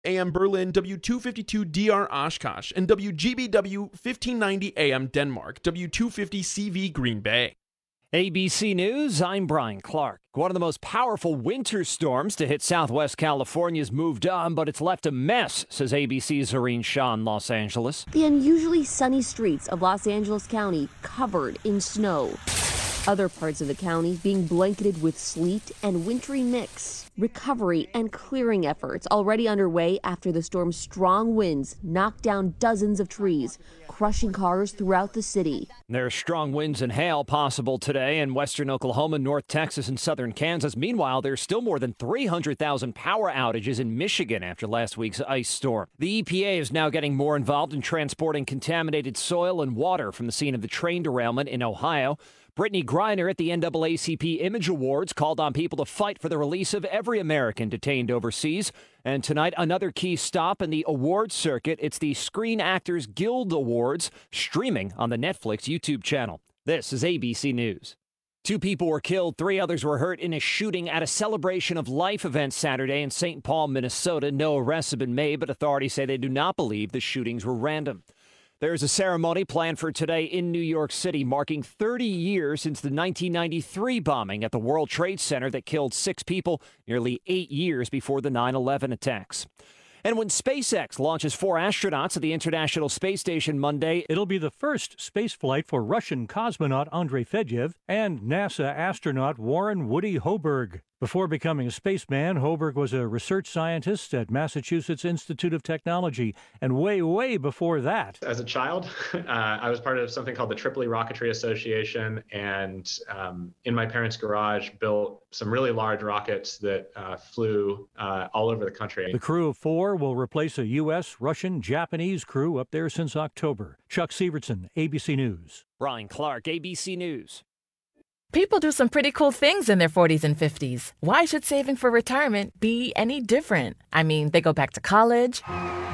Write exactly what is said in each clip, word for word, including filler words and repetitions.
A M Berlin, W two fifty-two D R Oshkosh, and W G B W fifteen ninety A M Denmark, W two fifty C V Green Bay. A B C News, I'm Brian Clark. One of the most powerful winter storms to hit southwest California's moved on, but it's left a mess, says A B C's Zareen Shah in Los Angeles. The unusually sunny streets of Los Angeles County covered in snow. Other parts of the county being blanketed with sleet and wintry mix. Recovery and clearing efforts already underway after the storm's strong winds knocked down dozens of trees, crushing cars throughout the city. There are strong winds and hail possible today in western Oklahoma, North Texas, and southern Kansas. Meanwhile, there's still more than three hundred thousand power outages in Michigan after last week's ice storm. The E P A is now getting more involved in transporting contaminated soil and water from the scene of the train derailment in Ohio. Brittany Griner at the N double A C P Image Awards called on people to fight for the release of every American detained overseas. And tonight, another key stop in the awards circuit. It's the Screen Actors Guild Awards, streaming on the Netflix YouTube channel. This is A B C News. Two people were killed, three others were hurt in a shooting at a Celebration of Life event Saturday in Saint Paul, Minnesota. No arrests have been made, but authorities say they do not believe the shootings were random. There's a ceremony planned for today in New York City, marking thirty years since the nineteen ninety-three bombing at the World Trade Center that killed six people, nearly eight years before the nine eleven attacks. And when SpaceX launches four astronauts at the International Space Station Monday, it'll be the first space flight for Russian cosmonaut Andrei Fedyev and NASA astronaut Warren Woody Hoburg. Before becoming a spaceman, Hoburg was a research scientist at Massachusetts Institute of Technology. And way, way before that, as a child, uh, I was part of something called the Tripoli Rocketry Association. And um, in my parents' garage, built some really large rockets that uh, flew uh, all over the country. The crew of four will replace a U S, Russian, Japanese crew up there since October. Chuck Severson, A B C News. Brian Clark, A B C News. People do some pretty cool things in their forties and fifties. Why should saving for retirement be any different? I mean, they go back to college,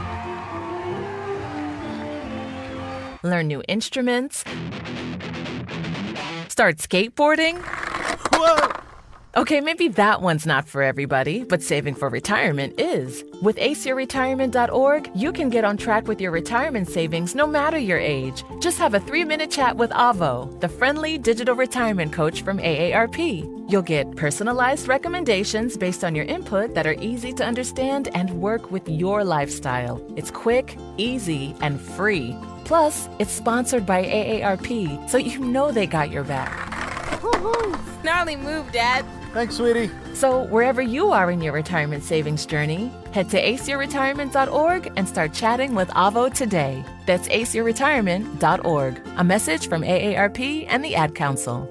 learn new instruments, start skateboarding. Whoa! Okay, maybe that one's not for everybody, but saving for retirement is. With ace your retirement dot org, you can get on track with your retirement savings no matter your age. Just have a three-minute chat with Avo, the friendly digital retirement coach from A A R P. You'll get personalized recommendations based on your input that are easy to understand and work with your lifestyle. It's quick, easy, and free. Plus, it's sponsored by A A R P, so you know they got your back. Gnarly move, Dad. Thanks, sweetie. So wherever you are in your retirement savings journey, head to ace your retirement dot org and start chatting with Avo today. That's ace your retirement dot org. A message from A A R P and the Ad Council.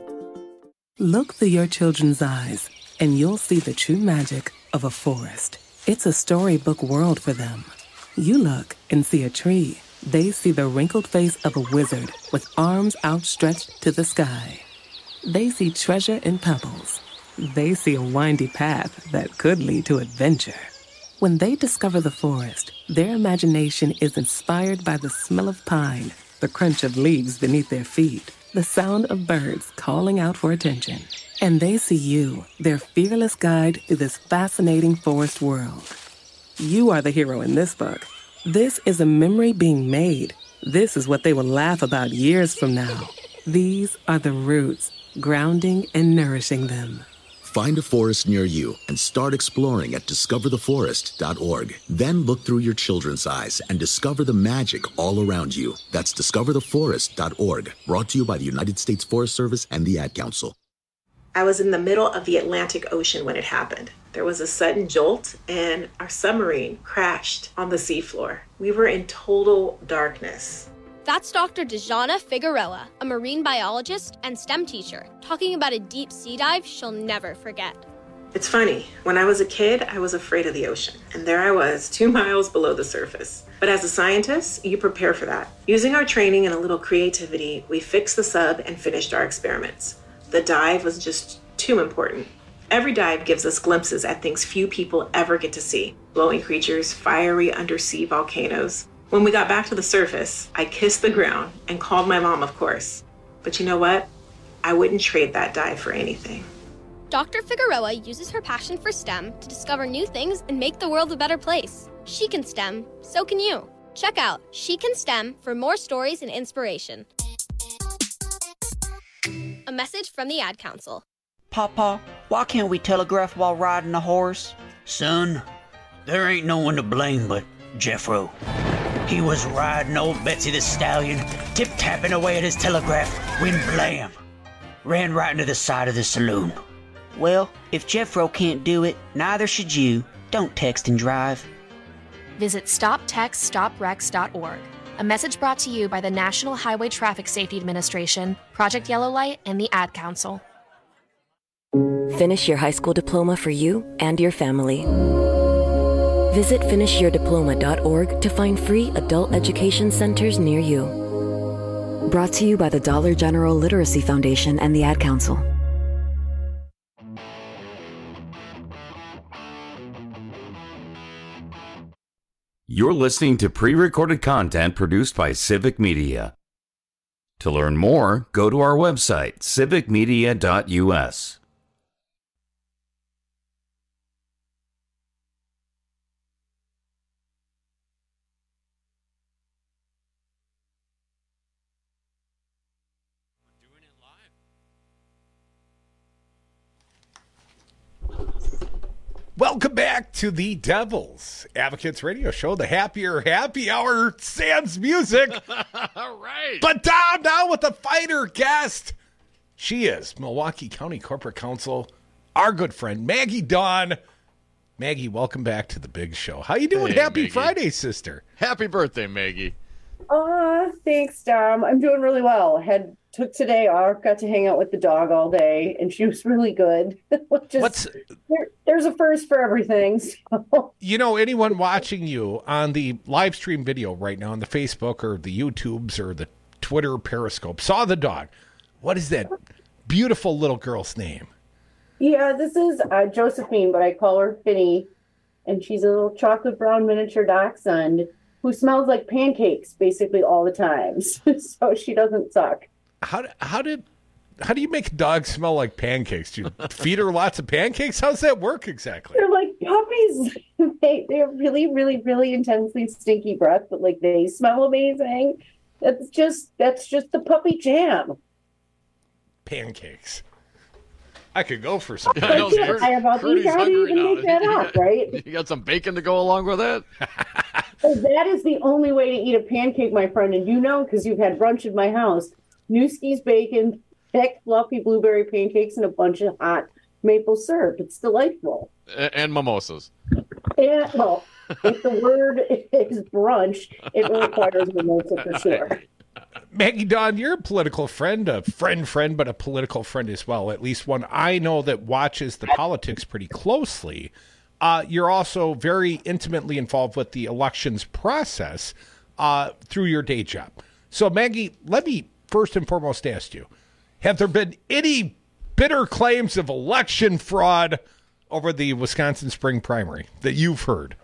Look through your children's eyes, and you'll see the true magic of a forest. It's a storybook world for them. You look and see a tree. They see the wrinkled face of a wizard with arms outstretched to the sky. They see treasure in pebbles. They see a windy path that could lead to adventure. When they discover the forest, their imagination is inspired by the smell of pine, the crunch of leaves beneath their feet, the sound of birds calling out for attention. And they see you, their fearless guide through this fascinating forest world. You are the hero in this book. This is a memory being made. This is what they will laugh about years from now. These are the roots, grounding and nourishing them. Find a forest near you and start exploring at discover the forest dot org. Then look through your children's eyes and discover the magic all around you. That's discover the forest dot org. Brought to you by the United States Forest Service and the Ad Council. I was in the middle of the Atlantic Ocean when it happened. There was a sudden jolt and our submarine crashed on the seafloor. We were in total darkness. That's Doctor Dejana Figueroa, a marine biologist and STEM teacher, talking about a deep sea dive she'll never forget. It's funny, when I was a kid, I was afraid of the ocean, and there I was, two miles below the surface. But as a scientist, you prepare for that. Using our training and a little creativity, we fixed the sub and finished our experiments. The dive was just too important. Every dive gives us glimpses at things few people ever get to see. Glowing creatures, fiery undersea volcanoes. When we got back to the surface, I kissed the ground and called my mom, of course. But you know what? I wouldn't trade that dive for anything. Doctor Figueroa uses her passion for STEM to discover new things and make the world a better place. She can STEM, so can you. Check out She Can STEM for more stories and inspiration. A message from the Ad Council. Papa, why can't we telegraph while riding a horse? Son, there ain't no one to blame but Jeffro. He was riding old Betsy the Stallion, tip-tapping away at his telegraph, when blam! Ran right into the side of the saloon. Well, if Jeffro can't do it, neither should you. Don't text and drive. Visit stop text stop wrecks dot org. A message brought to you by the National Highway Traffic Safety Administration, Project Yellow Light, and the Ad Council. Finish your high school diploma for you and your family. Visit finish your diploma dot org to find free adult education centers near you. Brought to you by the Dollar General Literacy Foundation and the Ad Council. You're listening to pre-recorded content produced by Civic Media. To learn more, go to our website, civic media dot u s. Welcome back to the Devil's Advocates Radio Show, the happier happy hour sans music. All right. But down, down with the fighter guest. She is Milwaukee County Corporate Counsel, our good friend, Maggie Dawn. Maggie, welcome back to the big show. How you doing? Hey, Happy Maggie. Friday, sister. Happy birthday, Maggie. Uh, thanks, Dom. I'm doing really well. Had took today off, got to hang out with the dog all day, and she was really good. Just, What's there, there's a first for everything. So. You know, anyone watching you on the live stream video right now on the Facebook or the YouTubes or the Twitter Periscope saw the dog. What is that beautiful little girl's name? Yeah, this is uh, Josephine, but I call her Finny, and she's a little chocolate brown miniature dachshund who smells like pancakes basically all the time, so she doesn't suck. How how did how do you make a dog smell like pancakes? Do you feed her lots of pancakes? How's that work exactly? They're like puppies. They they're really really really intensely stinky breath, but like they smell amazing. That's just that's just the puppy jam. Pancakes. I could go for some. Yeah, I know, I, I about Curdy's you gotta hungry even now. make that up, right? You got some bacon to go along with that? So that is the only way to eat a pancake, my friend, and you know because you've had brunch at my house. Newski's bacon, thick, fluffy blueberry pancakes, and a bunch of hot maple syrup. It's delightful. And, and mimosas. And, well, if the word is brunch, it requires mimosa for sure. Maggie Dawn, you're a political friend, a friend friend, but a political friend as well. At least one I know that watches the politics pretty closely. Uh, you're also very intimately involved with the elections process uh, through your day job. So, Maggie, let me first and foremost ask you, have there been any bitter claims of election fraud over the Wisconsin spring primary that you've heard?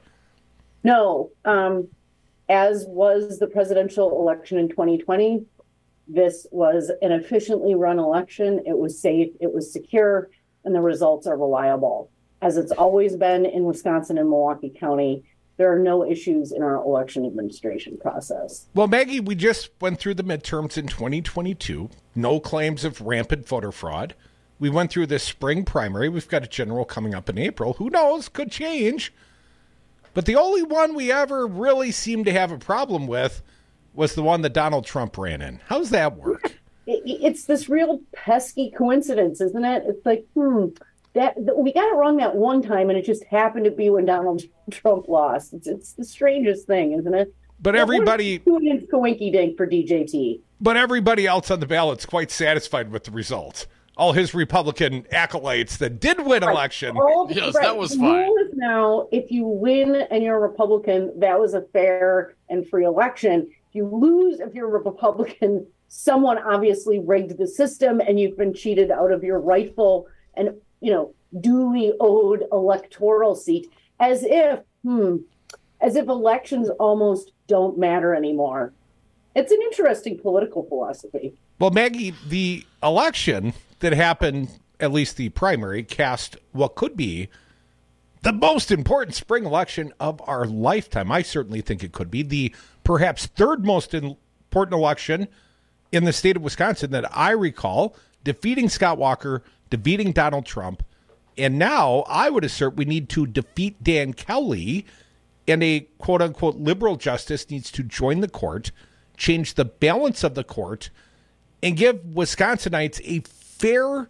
No. Um, as was the presidential election in twenty twenty, this was an efficiently run election. It was safe, it was secure, and the results are reliable. As it's always been in Wisconsin and Milwaukee County, there are no issues in our election administration process. Well, Maggie, we just went through the midterms in twenty twenty-two. No claims of rampant voter fraud. We went through this spring primary. We've got a general coming up in April. Who knows? Could change. But the only one we ever really seemed to have a problem with was the one that Donald Trump ran in. How's that work? It, it's this real pesky coincidence, isn't it? It's like, hmm, that we got it wrong that one time, and it just happened to be when Donald Trump lost. It's, it's the strangest thing, isn't it? But everybody... Coinky dink for D J T. But everybody else on the ballot's quite satisfied with the results. All his Republican acolytes that did win Right. election. All- Yes, right. that was The fine. rule is now, if you win and you're a Republican, that was a fair and free election. If you lose, if you're a Republican, someone obviously rigged the system and you've been cheated out of your rightful and, you know, duly owed electoral seat, as if, hmm, as if elections almost don't matter anymore. It's an interesting political philosophy. Well, Maggie, the election that happened, at least the primary, cast what could be the most important spring election of our lifetime. I certainly think it could be the perhaps third most important election in the state of Wisconsin that I recall, defeating Scott Walker, defeating Donald Trump. And now I would assert we need to defeat Dan Kelly, and a quote-unquote liberal justice needs to join the court, change the balance of the court, and give Wisconsinites a fair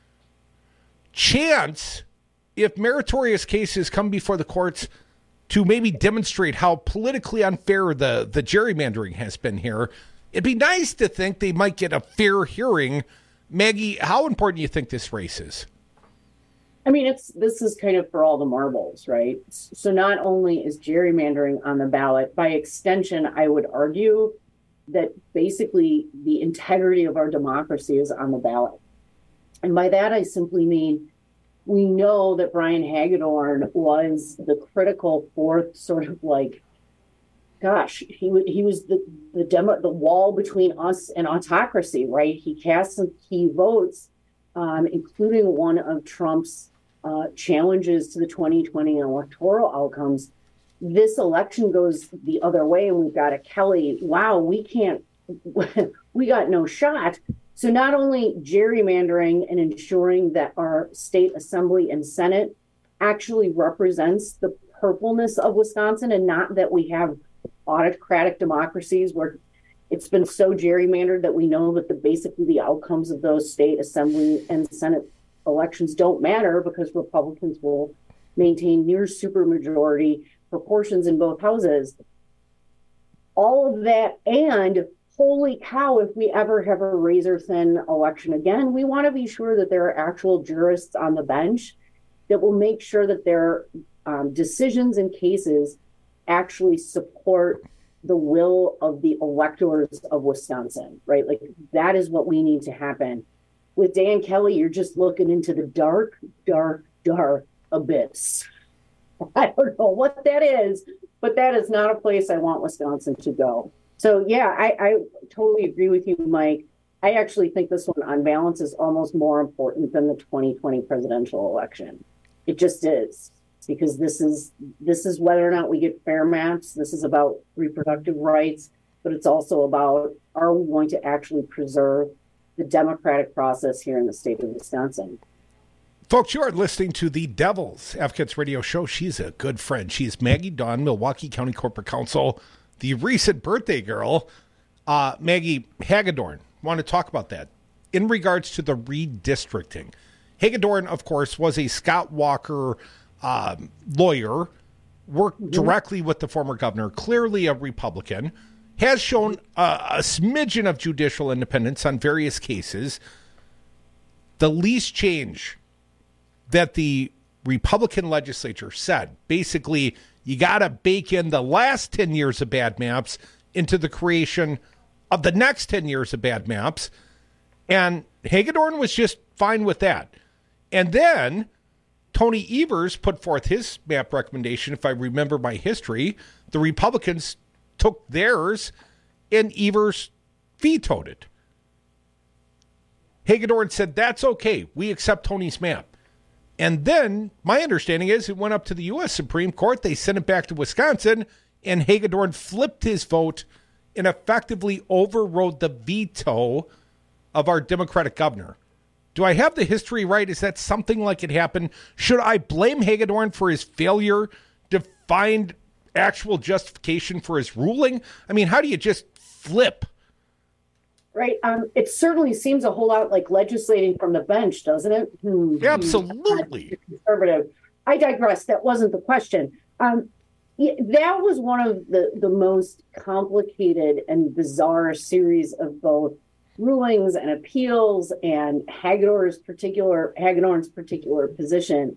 chance, if meritorious cases come before the courts, to maybe demonstrate how politically unfair the, the gerrymandering has been here. It'd be nice to think they might get a fair hearing. Maggie, how important do you think this race is? I mean, it's this is kind of for all the marbles, right? So not only is gerrymandering on the ballot, by extension, I would argue that basically the integrity of our democracy is on the ballot. And by that, I simply mean we know that Brian Hagedorn was the critical fourth sort of like, gosh, he, w- he was the, the, demo, the wall between us and autocracy, right? He cast some key votes, um, including one of Trump's uh, challenges to the twenty twenty electoral outcomes. This election goes the other way, and we've got a Kelly. Wow, we can't, we got no shot. So not only gerrymandering and ensuring that our state assembly and Senate actually represents the purpleness of Wisconsin, and not that we have autocratic democracies where it's been so gerrymandered that we know that the basically the outcomes of those state assembly and Senate elections don't matter because Republicans will maintain near supermajority proportions in both houses. All of that, and holy cow, if we ever have a razor-thin election again, we want to be sure that there are actual jurists on the bench that will make sure that their um, decisions and cases actually support the will of the electors of Wisconsin, right? Like, that is what we need to happen. With Dan Kelly, you're just looking into the dark, dark, dark abyss. I don't know what that is, but that is not a place I want Wisconsin to go. So, yeah, I, I totally agree with you, Mike. I actually think this one, on balance, is almost more important than the twenty twenty presidential election. It just is, because this is this is whether or not we get fair maps. This is about reproductive rights, but it's also about, are we going to actually preserve the democratic process here in the state of Wisconsin? Folks, you are listening to the Devil's Advocates Radio Show. She's a good friend. She's Maggie Dawn, Milwaukee County Corporate Counsel, the recent birthday girl. Uh, Maggie Hagedorn, want to talk about that in regards to the redistricting. Hagedorn, of course, was a Scott Walker um, lawyer, worked mm-hmm. directly with the former governor, clearly a Republican, has shown uh, a smidgen of judicial independence on various cases. The least change that the Republican legislature said, basically, you got to bake in the last ten years of bad maps into the creation of the next ten years of bad maps. And Hagedorn was just fine with that. And then Tony Evers put forth his map recommendation. If I remember my history, the Republicans took theirs and Evers vetoed it. Hagedorn said, that's okay. We accept Tony's map. And then my understanding is it went up to the U S Supreme Court. They sent it back to Wisconsin, and Hagedorn flipped his vote and effectively overrode the veto of our Democratic governor. Do I have the history right? Is that something like it happened? Should I blame Hagedorn for his failure to find actual justification for his ruling? I mean, how do you just flip? Right. Um, it certainly seems a whole lot like legislating from the bench, doesn't it? Hmm. Absolutely. Conservative. I digress. That wasn't the question. Um, yeah, that was one of the, the most complicated and bizarre series of both rulings and appeals, and Hagedorn's particular Hagedorn's particular position.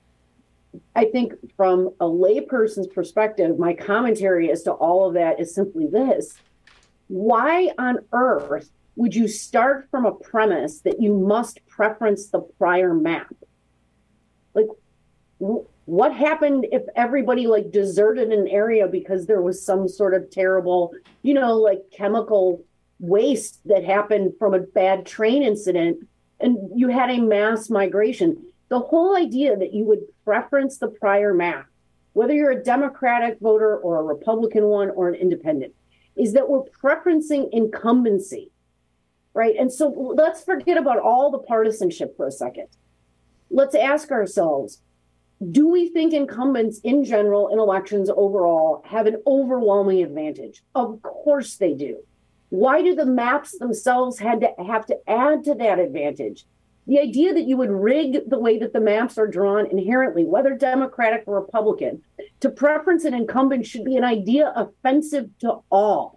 I think from a layperson's perspective, my commentary as to all of that is simply this. Why on earth would you start from a premise that you must preference the prior map? Like, w- what happened if everybody like deserted an area because there was some sort of terrible, you know, like chemical waste that happened from a bad train incident, and you had a mass migration? The whole idea that you would preference the prior map, whether you're a Democratic voter or a Republican one or an independent, is that we're preferencing incumbency, right? And so let's forget about all the partisanship for a second. Let's ask ourselves, do we think incumbents in general in elections overall have an overwhelming advantage? Of course they do. Why do the maps themselves had to have to add to that advantage? The idea that you would rig the way that the maps are drawn inherently, whether Democratic or Republican, to preference an incumbent should be an idea offensive to all.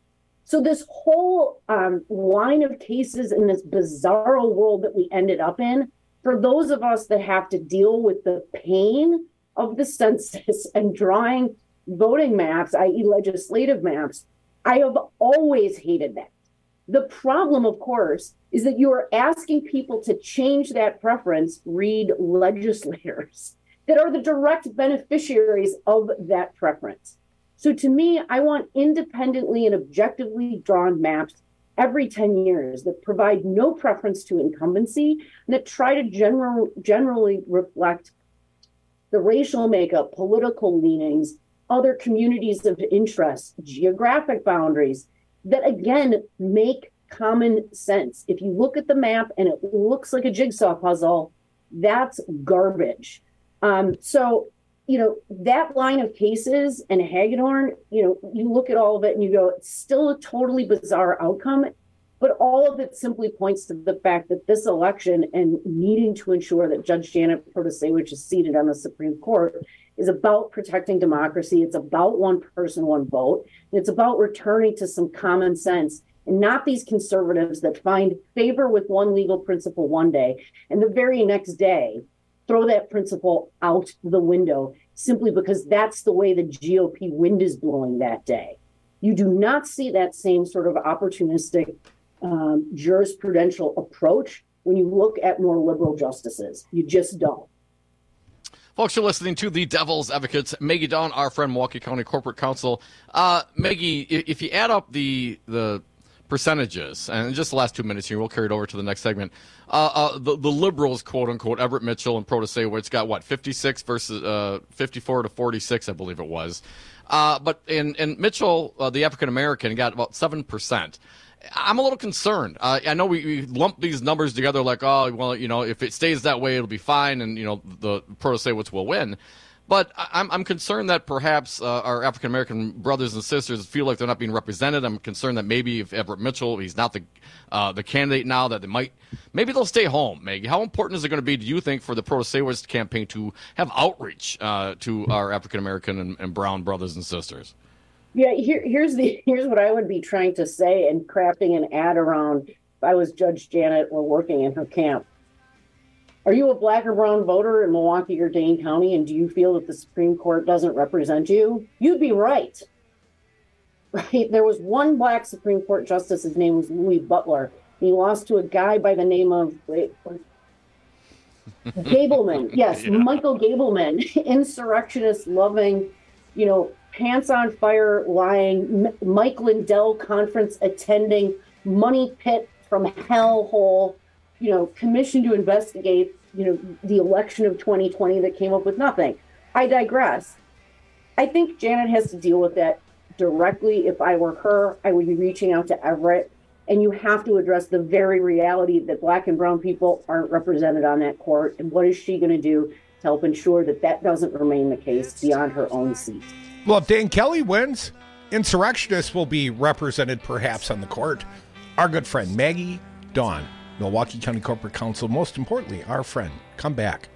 So this whole um, line of cases in this bizarro world that we ended up in, for those of us that have to deal with the pain of the census and drawing voting maps, that is legislative maps, I have always hated that. The problem, of course, is that you are asking people to change that preference, read legislators, that are the direct beneficiaries of that preference. So to me, I want independently and objectively drawn maps every ten years that provide no preference to incumbency and that try to general, generally reflect the racial makeup, political leanings, other communities of interest, geographic boundaries, that again make common sense. If you look at the map and it looks like a jigsaw puzzle, that's garbage. Um, so, you know, that line of cases and Hagedorn, you know, you look at all of it and you go, it's still a totally bizarre outcome, but all of it simply points to the fact that this election and needing to ensure that Judge Janet Protasewicz is seated on the Supreme Court is about protecting democracy. It's about one person, one vote. And it's about returning to some common sense and not these conservatives that find favor with one legal principle one day and the very next day throw that principle out the window simply because that's the way the G O P wind is blowing that day. You do not see that same sort of opportunistic um, jurisprudential approach when you look at more liberal justices. You just don't. Folks, you're listening to the Devil's Advocates. Maggie Dawn, our friend, Milwaukee County Corporate Counsel. Uh, Maggie, if you add up the the percentages, and in just the last two minutes here, we'll carry it over to the next segment. Uh, uh, the, the liberals, quote unquote, Everett Mitchell and Protasewicz got what, fifty-six versus uh, fifty-four to forty-six, I believe it was. Uh, but in, in Mitchell, uh, the African American, got about seven percent. I'm a little concerned. Uh, I know we, we lump these numbers together like, oh, well, you know, if it stays that way, it'll be fine, and, you know, the Protasewicz will win. But I'm, I'm concerned that perhaps uh, our African-American brothers and sisters feel like they're not being represented. I'm concerned that maybe if Everett Mitchell, he's not the uh, the candidate now, that they might, maybe they'll stay home, Maggie. How important is it going to be, do you think, for the Protasewicz campaign to have outreach uh, to our African-American and, and brown brothers and sisters? Yeah, here, here's the here's what I would be trying to say and crafting an ad around if I was Judge Janet or working in her camp. Are you a black or brown voter in Milwaukee or Dane County, and do you feel that the Supreme Court doesn't represent you? You'd be right. Right? There was one black Supreme Court justice. His name was Louis Butler. He lost to a guy by the name of wait, Gableman. Yes, yeah. Michael Gableman, insurrectionist loving, you know, pants on fire lying, M- Mike Lindell conference attending, money pit from hellhole, you know, commissioned to investigate, you know, the election of twenty twenty that came up with nothing. I digress. I think Janet has to deal with that directly. If I were her, I would be reaching out to Everett, and you have to address the very reality that black and brown people aren't represented on that court. And what is she going to do to help ensure that that doesn't remain the case beyond her own seat? Well, if Dan Kelly wins, insurrectionists will be represented perhaps on the court. Our good friend Maggie Dawn, Milwaukee County Corporate Counsel, most importantly, our friend. Come back.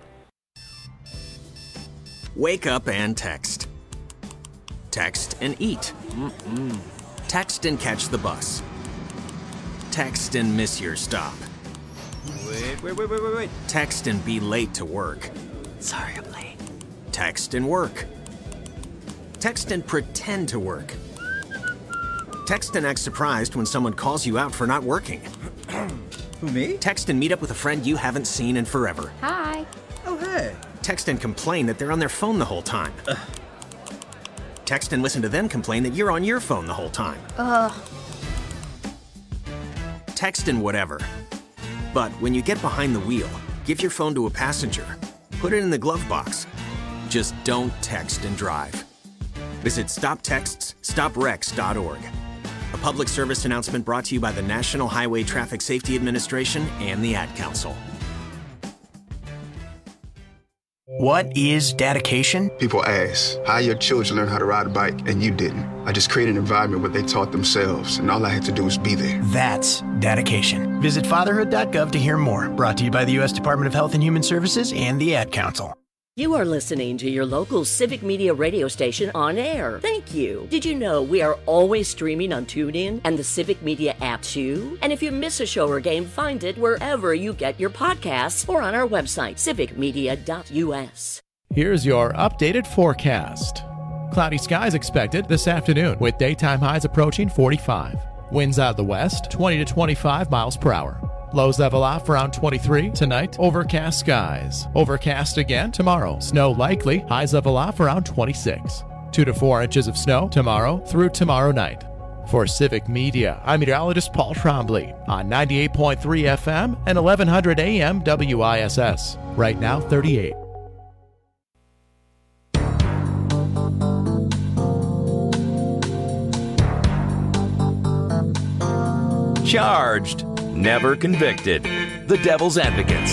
Wake up and text. Text and eat. Mm-mm. Text and catch the bus. Text and miss your stop. Wait, wait, wait, wait, wait, wait. Text and be late to work. Sorry, I'm late. Text and work. Text and pretend to work. Text and act surprised when someone calls you out for not working. Who, me? Text and meet up with a friend you haven't seen in forever. Hi. Oh, hey. Text and complain that they're on their phone the whole time. Ugh. Text and listen to them complain that you're on your phone the whole time. Ugh. Text and whatever. But when you get behind the wheel, Give your phone to a passenger. Put it in the glove box. Just don't text and drive. Visit stop texts stop wrecks dot org. A public service announcement brought to you by the National Highway Traffic Safety Administration and the Ad Council. What is dedication? People ask, how your children learn how to ride a bike and you didn't? I just created an environment where they taught themselves, and all I had to do was be there. That's dedication. Visit fatherhood dot gov to hear more. Brought to you by the U S Department of Health and Human Services and the Ad Council. You are listening to your local Civic Media radio station on air. Thank you. Did you know we are always streaming on TuneIn and the Civic Media app too? And if you miss a show or game, find it wherever you get your podcasts or on our website, civic media dot u s. Here's your updated forecast. Cloudy skies expected this afternoon with daytime highs approaching forty-five. Winds out of the west, twenty to twenty-five miles per hour. Lows level off around twenty-three. Tonight, overcast skies. Overcast again tomorrow. Snow likely. Highs level off around twenty-six. Two to four inches of snow tomorrow through tomorrow night. For Civic Media, I'm meteorologist Paul Trombley on ninety-eight point three F M and eleven hundred A M W I S S. Right now, thirty-eight. Charged, never convicted. The Devil's Advocates.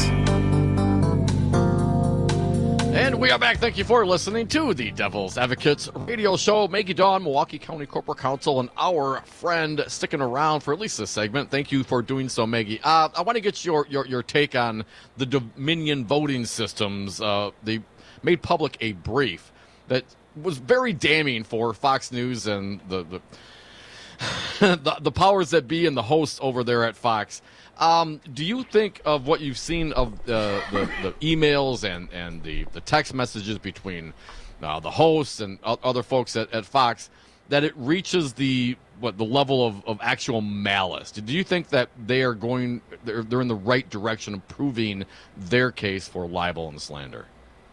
And we are back. Thank you for listening to the Devil's Advocates radio show. Maggie Dawn, Milwaukee County Corporate Counsel, and our friend sticking around for at least this segment. Thank you for doing so, Maggie. Uh, I want to get your, your, your take on the Dominion voting systems. Uh, they made public a brief that was very damning for Fox News and the... the the, the powers that be and the hosts over there at Fox. Um, do you think of what you've seen of uh, the, the emails and, and the, the text messages between uh, the hosts and other folks at, at Fox, that it reaches the what the level of, of actual malice? Do you think that they are going they're, they're in the right direction of proving their case for libel and slander?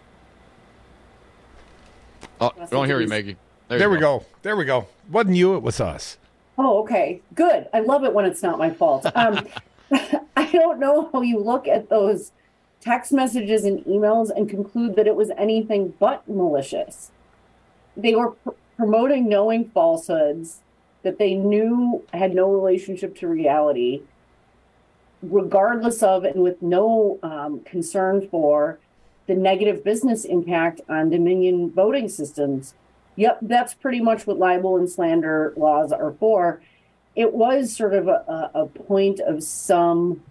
Oh, I don't hear you, Maggie. There, there you we go. go. There we go. Wasn't you, it was us. Oh, okay. Good. I love it when it's not my fault. Um, I don't know how you look at those text messages and emails and conclude that it was anything but malicious. They were pr- promoting knowing falsehoods that they knew had no relationship to reality, regardless of and with no um, concern for the negative business impact on Dominion voting systems. Yep, that's pretty much what libel and slander laws are for. It was sort of a, a point of some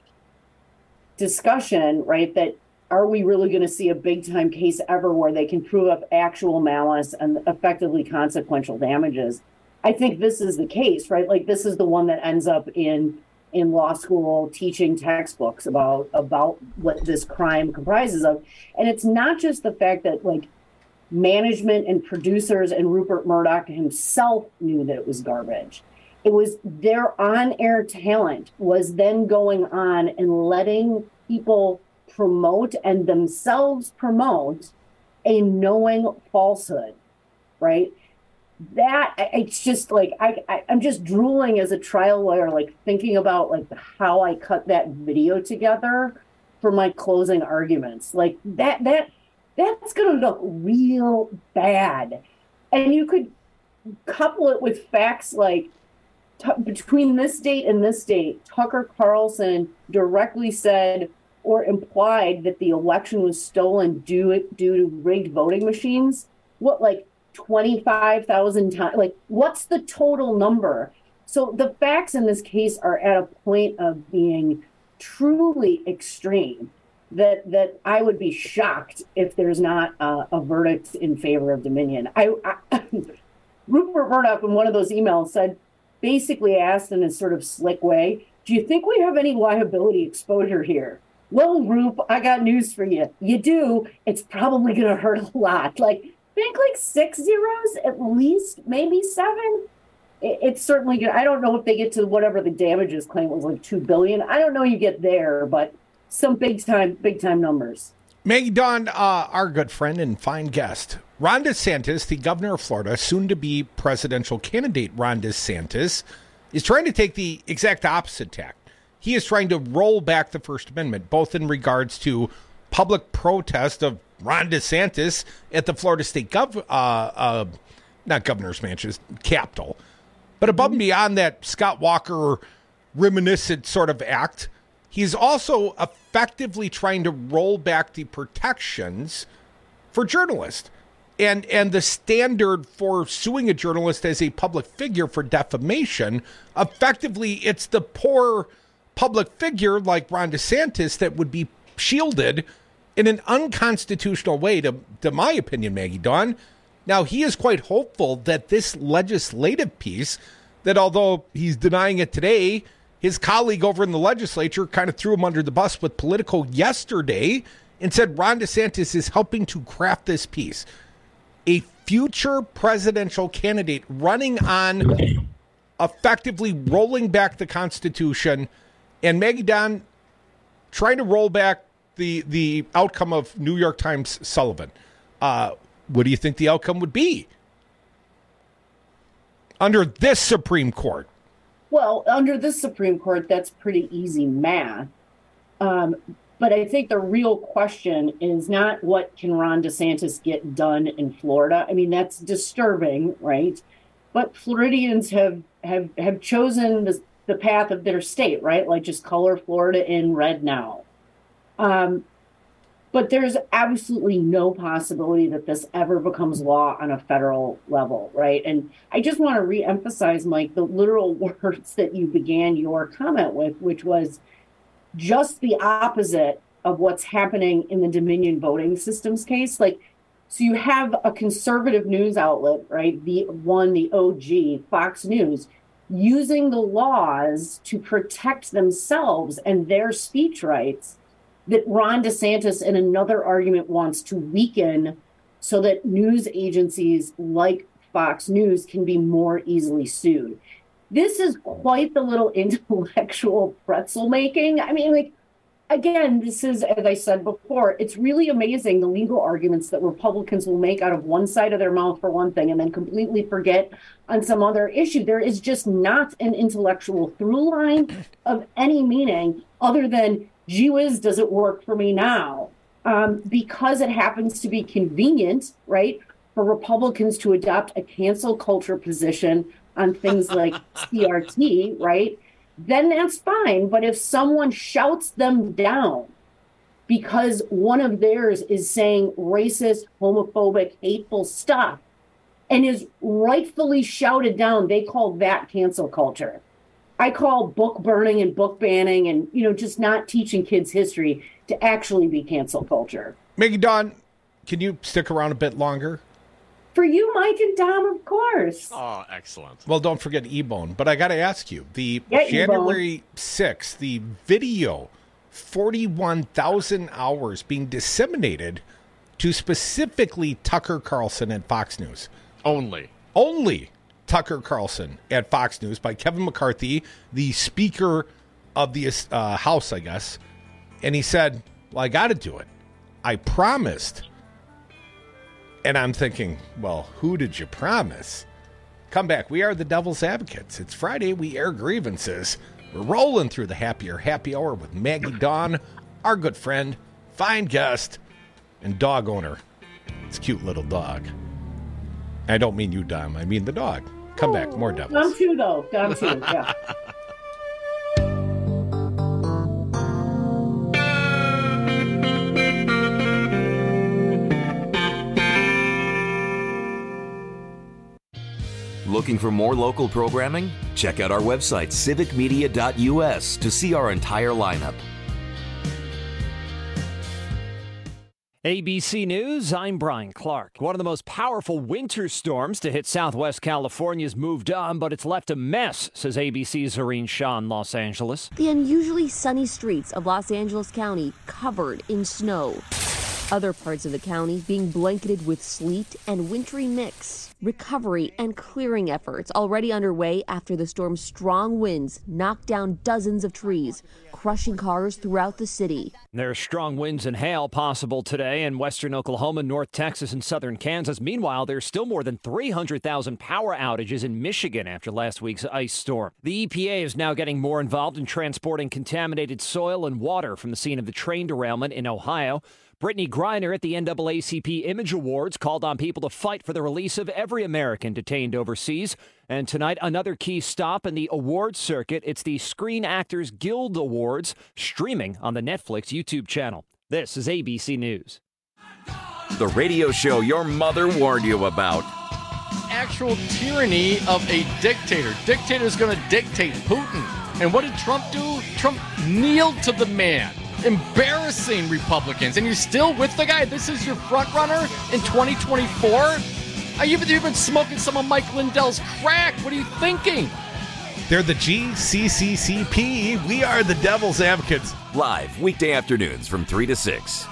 discussion, right, that are we really going to see a big time case ever where they can prove up actual malice and effectively consequential damages? I think this is the case, right? Like this is the one that ends up in in law school teaching textbooks about about what this crime comprises of. And it's not just the fact that like management and producers and Rupert Murdoch himself knew that it was garbage. It was their on-air talent was then going on and letting people promote and themselves promote a knowing falsehood, right? That it's just like I, I I'm just drooling as a trial lawyer, like thinking about like how I cut that video together for my closing arguments. Like that that that's going to look real bad. And you could couple it with facts like t- between this date and this date, Tucker Carlson directly said or implied that the election was stolen due, due to rigged voting machines. What, like twenty-five thousand times? Like, what's the total number? So the facts in this case are at a point of being truly extreme. That that I would be shocked if there's not a, a verdict in favor of Dominion. I, I Rupert Murdoch in one of those emails said, basically asked in a sort of slick way, "Do you think we have any liability exposure here?" Well, Rupe, I got news for you. You do. It's probably going to hurt a lot. Like think like six zeros at least, maybe seven. It, it's certainly good. I don't know if they get to whatever the damages claim was, like two billion. I don't know you get there, but. Some big time, big time numbers. Maggie Dawn, uh, our good friend and fine guest, Ron DeSantis, the governor of Florida, soon to be presidential candidate Ron DeSantis, is trying to take the exact opposite tack. he is trying to roll back the First Amendment, both in regards to public protest of Ron DeSantis at the Florida State gov, uh, uh, not governor's mansion, Capitol. But above and beyond that Scott Walker reminiscent sort of act, he's also effectively trying to roll back the protections for journalists. And and the standard for suing a journalist as a public figure for defamation, effectively it's the poor public figure like Ron DeSantis that would be shielded in an unconstitutional way, to, to my opinion, Maggie Dawn. Now, he is quite hopeful that this legislative piece, that although he's denying it today, his colleague over in the legislature kind of threw him under the bus with Politico yesterday and said Ron DeSantis is helping to craft this piece. A future presidential candidate running on effectively rolling back the Constitution, and Maggie Dawn trying to roll back the the outcome of New York Times Sullivan. Uh, what do you think the outcome would be under this Supreme Court? Well, under this Supreme Court, that's pretty easy math. Um, but I think the real question is not what can Ron DeSantis get done in Florida. I mean, that's disturbing, right? But Floridians have have have chosen the, the path of their state, right? Like just color Florida in red now. Um, but there's absolutely no possibility that this ever becomes law on a federal level, right? And I just want to reemphasize, Mike, the literal words that you began your comment with, which was just the opposite of what's happening in the Dominion voting systems case. Like, so you have a conservative news outlet, right? The one, the O G, Fox News, using the laws to protect themselves and their speech rights that Ron DeSantis in another argument wants to weaken so that news agencies like Fox News can be more easily sued. This is quite the little intellectual pretzel making. I mean, like, again, this is, as I said before, it's really amazing the legal arguments that Republicans will make out of one side of their mouth for one thing and then completely forget on some other issue. There is just not an intellectual through line of any meaning other than, gee whiz, does it work for me now? Um, because it happens to be convenient, right, for Republicans to adopt a cancel culture position on things like C R T, right, then that's fine. But if someone shouts them down because one of theirs is saying racist, homophobic, hateful stuff and is rightfully shouted down, they call that cancel culture. I call book burning and book banning and, you know, just not teaching kids history to actually be cancel culture. Maggie Dawn, can you stick around a bit longer? For you, Mike and Dom, of course. Oh, excellent. Well, don't forget E-Bone. But I got to ask you, the yeah, January sixth, the video, forty-one thousand hours being disseminated to specifically Tucker Carlson at Fox News. Only. Only Tucker Carlson at Fox News by Kevin McCarthy, the Speaker of the uh, House, I guess. And he said, well, I got to do it. I promised. And I'm thinking, well, who did you promise? Come back. We are the Devil's Advocates. It's Friday. We air grievances. We're rolling through the happier happy hour with Maggie Dawn, our good friend, fine guest, and dog owner. It's a cute little dog. I don't mean you, Dom. I mean the dog. Come oh, back. More Devils. Dom too, though. Dom too, yeah. Looking for more local programming? Check out our website, civic media dot U S, to see our entire lineup. A B C News, I'm Brian Clark. One of the most powerful winter storms to hit Southwest California's moved on, but it's left a mess, says A B C's Zareen Shaw in Los Angeles. The unusually sunny streets of Los Angeles County covered in snow. Other parts of the county being blanketed with sleet and wintry mix. Recovery and clearing efforts already underway after the storm's strong winds knocked down dozens of trees, crushing cars throughout the city. There are strong winds and hail possible today in western Oklahoma, North Texas, and southern Kansas. Meanwhile, there's still more than three hundred thousand power outages in Michigan after last week's ice storm. The E P A is now getting more involved in transporting contaminated soil and water from the scene of the train derailment in Ohio. Brittany Griner at the N double A C P Image Awards called on people to fight for the release of every American detained overseas. And tonight, another key stop in the awards circuit. It's the Screen Actors Guild Awards, streaming on the Netflix YouTube channel. This is A B C News. The radio show your mother warned you about. Actual tyranny of a dictator. Dictator's going to dictate Putin. And what did Trump do? Trump kneeled to the man. Embarrassing Republicans. And you're still with the guy? This is your front runner in twenty twenty-four? Are you you've been smoking some of Mike Lindell's crack? What are you thinking? They're the G C C C P. We are the Devil's Advocates. Live weekday afternoons from three to six.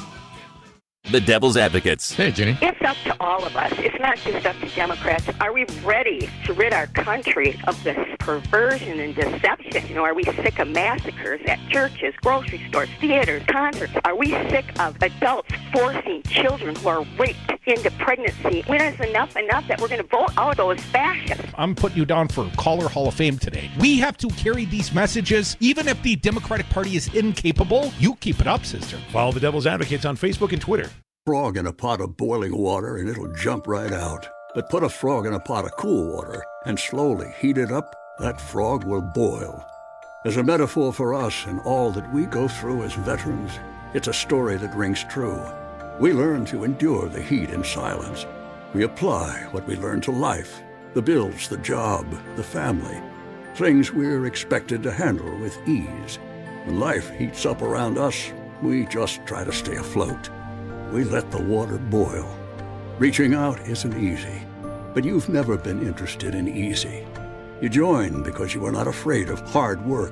The Devil's Advocates. Hey, Jenny. It's up to all of us. It's not just up to Democrats. Are we ready to rid our country of this perversion and deception? You know, are we sick of massacres at churches, grocery stores, theaters, concerts? Are we sick of adults forcing children who are raped into pregnancy? When is enough enough that we're going to vote out those fascists? I'm putting you down for Caller Hall of Fame today. We have to carry these messages, even if the Democratic Party is incapable. You keep it up, sister. Follow the Devil's Advocates on Facebook and Twitter. Frog in a pot of boiling water and it'll jump right out. But put a frog in a pot of cool water and slowly heat it up, that frog will boil. As a metaphor for us and all that we go through as veterans, it's a story that rings true. We learn to endure the heat in silence. We apply what we learn to life, the bills, the job, the family, things we're expected to handle with ease. When life heats up around us, we just try to stay afloat. We let the water boil. Reaching out isn't easy, but you've never been interested in easy. You join because you are not afraid of hard work.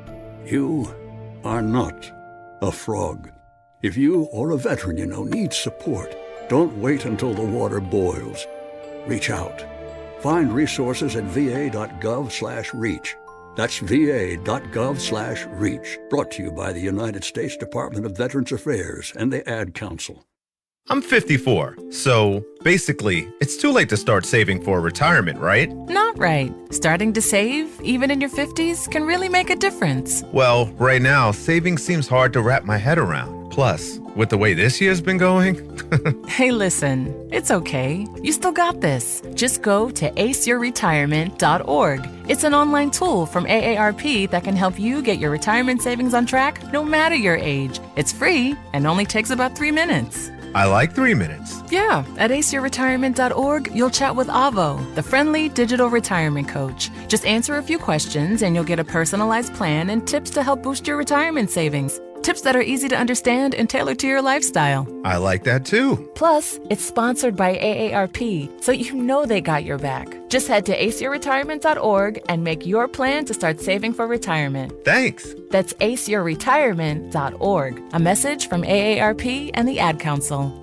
You are not a frog. If you or a veteran you know needs support, don't wait until the water boils. Reach out. Find resources at va.gov slash reach. That's va.gov slash reach. Brought to you by the United States Department of Veterans Affairs and the Ad Council. I'm fifty-four, so basically, it's too late to start saving for retirement, right? Not right. Starting to save, even in your fifties, can really make a difference. Well, right now, saving seems hard to wrap my head around. Plus, with the way this year's been going... Hey, listen, it's okay. You still got this. Just go to ace your retirement dot org. It's an online tool from A A R P that can help you get your retirement savings on track no matter your age. It's free and only takes about three minutes. I like three minutes. Yeah, at ace your retirement dot org, you'll chat with Avo, the friendly digital retirement coach. Just answer a few questions and you'll get a personalized plan and tips to help boost your retirement savings. Tips that are easy to understand and tailored to your lifestyle. I like that too. Plus, it's sponsored by A A R P, so you know they got your back. Just head to ace your retirement dot org and make your plan to start saving for retirement. Thanks. That's ace your retirement dot org. A message from A A R P and the Ad Council.